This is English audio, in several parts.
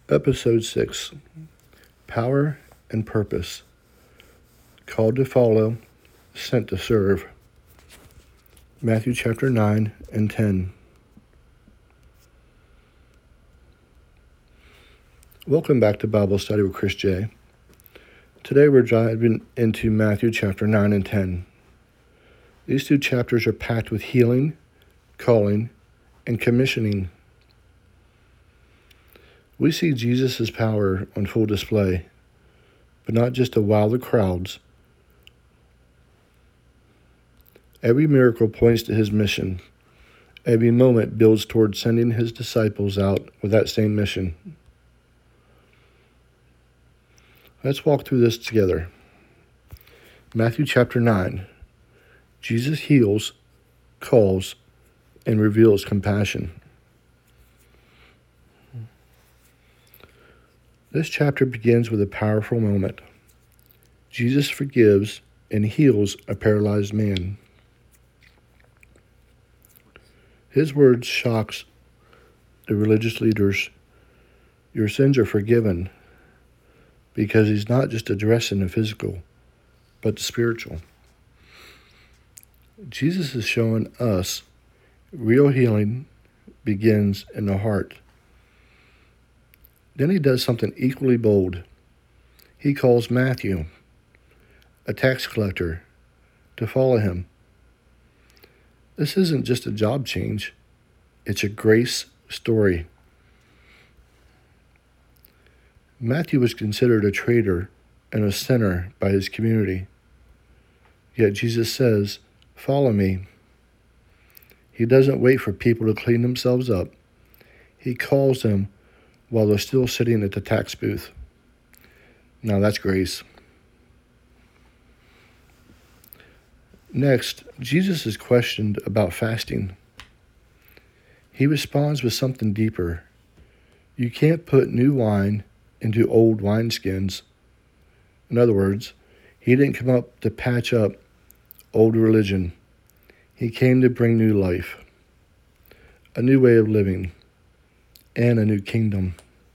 Episode 6, Power and Purpose. Called to follow, sent to serve. Matthew chapter 9 and 10. Welcome back to Bible Study with Chris J. Today we're diving into Matthew chapter 9 and 10. These two chapters are packed with healing, calling, and commissioning. We see Jesus' power on full display, but not just to wow the crowds. Every miracle points to his mission. Every moment builds toward sending his disciples out with that same mission. Let's walk through this together. Matthew chapter 9. Jesus heals, calls, and reveals compassion. This chapter begins with a powerful moment. Jesus forgives and heals a paralyzed man. His words shocks the religious leaders. Your sins are forgiven, because he's not just addressing the physical, but the spiritual. Jesus is showing us real healing begins in the heart. Then he does something equally bold. He calls Matthew, a tax collector, to follow him. This isn't just a job change. It's a grace story. Matthew was considered a traitor and a sinner by his community. Yet Jesus says, "Follow me." He doesn't wait for people to clean themselves up. He calls them while they're still sitting at the tax booth. Now that's grace. Next, Jesus is questioned about fasting. He responds with something deeper. You can't put new wine into old wineskins. In other words, he didn't come up to patch up old religion. He came to bring new life, a new way of living, and a new kingdom.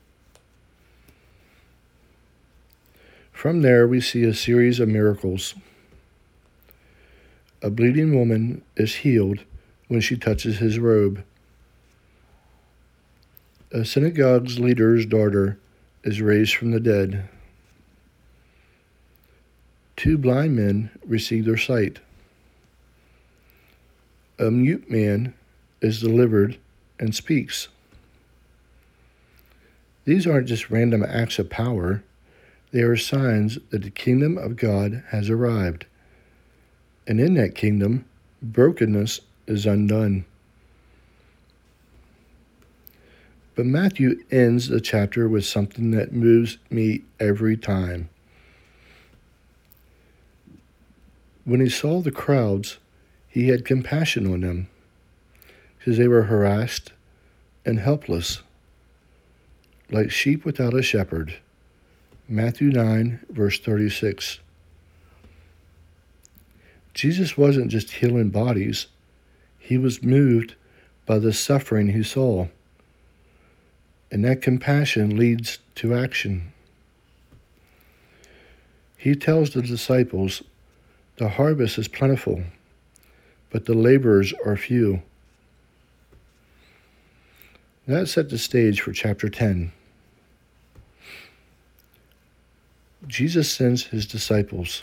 From there, we see a series of miracles. A bleeding woman is healed when she touches his robe. A synagogue's leader's daughter is raised from the dead. 2 blind men receive their sight. A mute man is delivered and speaks. These aren't just random acts of power. They are signs that the kingdom of God has arrived. And in that kingdom, brokenness is undone. But Matthew ends the chapter with something that moves me every time. When he saw the crowds, he had compassion on them, because they were harassed and helpless, like sheep without a shepherd. Matthew 9, verse 36. Jesus wasn't just healing bodies. He was moved by the suffering he saw. And that compassion leads to action. He tells the disciples, the harvest is plentiful, but the laborers are few. That set the stage for chapter 10. Jesus sends his disciples.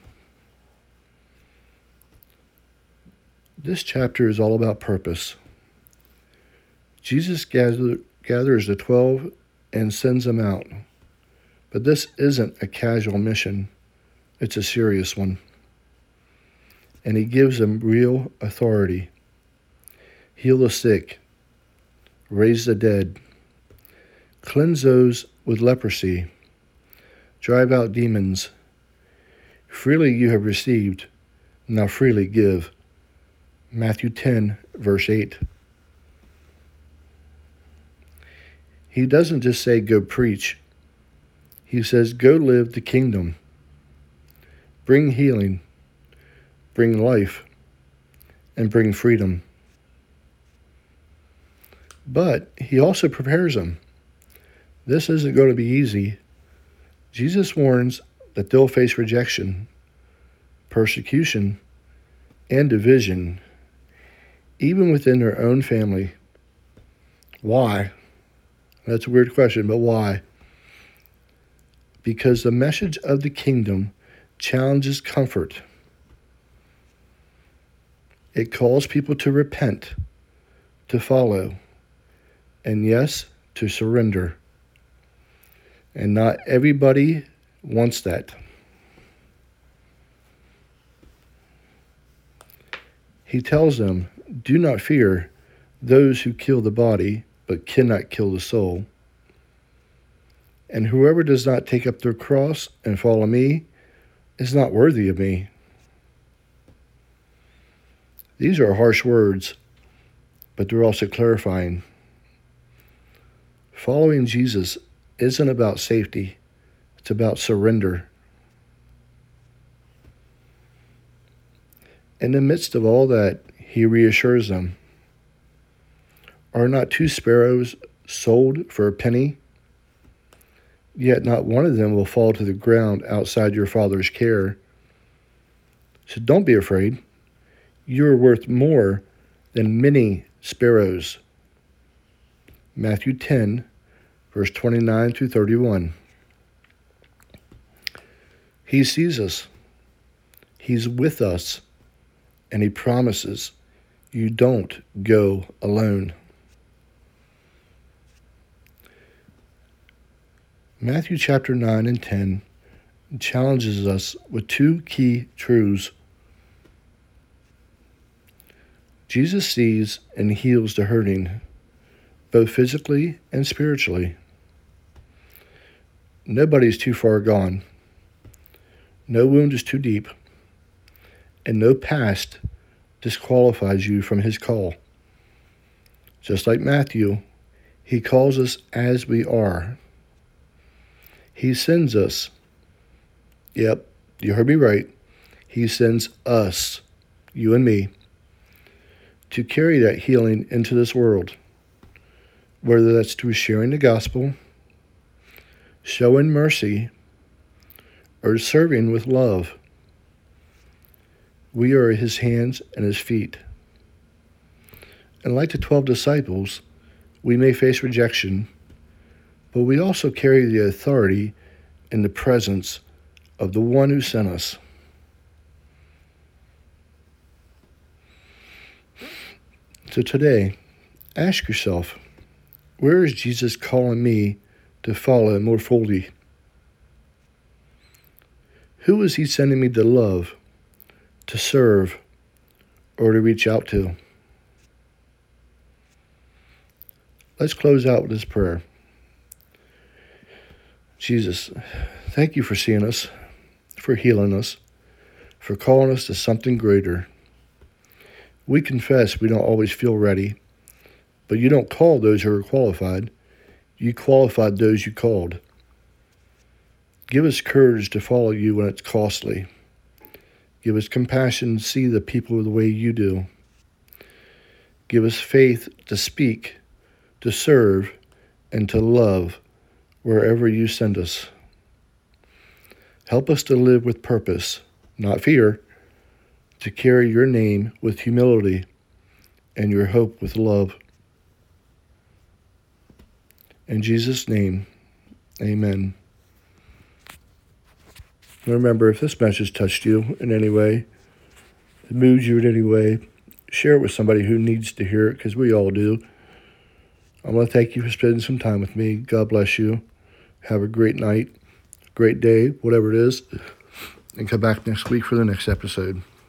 This chapter is all about purpose. Jesus gathers the 12 and sends them out. But this isn't a casual mission. It's a serious one. And he gives them real authority. Heal the sick. Raise the dead. Cleanse those with leprosy. Drive out demons. Freely you have received, now freely give. Matthew 10, verse 8. He doesn't just say, go preach. He says, go live the kingdom. Bring healing, bring life, and bring freedom. But he also prepares them. This isn't going to be easy. Jesus warns that they'll face rejection, persecution, and division, even within their own family. Why? That's a weird question, but why? Because the message of the kingdom challenges comfort. It calls people to repent, to follow, and yes, to surrender. And not everybody wants that. He tells them, do not fear those who kill the body, but cannot kill the soul. And whoever does not take up their cross and follow me is not worthy of me. These are harsh words, but they're also clarifying. Following Jesus isn't about safety. It's about surrender. In the midst of all that, he reassures them. Are not 2 sparrows sold for a penny? Yet not one of them will fall to the ground outside your Father's care. So don't be afraid. You are worth more than many sparrows. Matthew 10, verse 29 through 31. He sees us. He's with us. And he promises you don't go alone. Matthew chapter 9 and 10 challenges us with 2 key truths. Jesus sees and heals the hurting, both physically and spiritually. Nobody's too far gone. No wound is too deep, and no past disqualifies you from his call. Just like Matthew, he calls us as we are. He sends us. Yep, you heard me right. He sends us, you and me, to carry that healing into this world, whether that's through sharing the gospel, showing mercy, or serving with love. We are his hands and his feet. And like the 12 disciples, we may face rejection, but we also carry the authority and the presence of the one who sent us. So today, ask yourself, where is Jesus calling me to follow more fully? Who is he sending me to love, to serve, or to reach out to? Let's close out with this prayer. Jesus, thank you for seeing us, for healing us, for calling us to something greater. We confess we don't always feel ready, but you don't call those who are qualified. You qualified those you called. Give us courage to follow you when it's costly. Give us compassion to see the people the way you do. Give us faith to speak, to serve, and to love wherever you send us. Help us to live with purpose, not fear, to carry your name with humility and your hope with love. In Jesus' name, amen. Remember, if this message touched you in any way, it moves you in any way, share it with somebody who needs to hear it, because we all do. I want to thank you for spending some time with me. God bless you. Have a great night, great day, whatever it is, and come back next week for the next episode.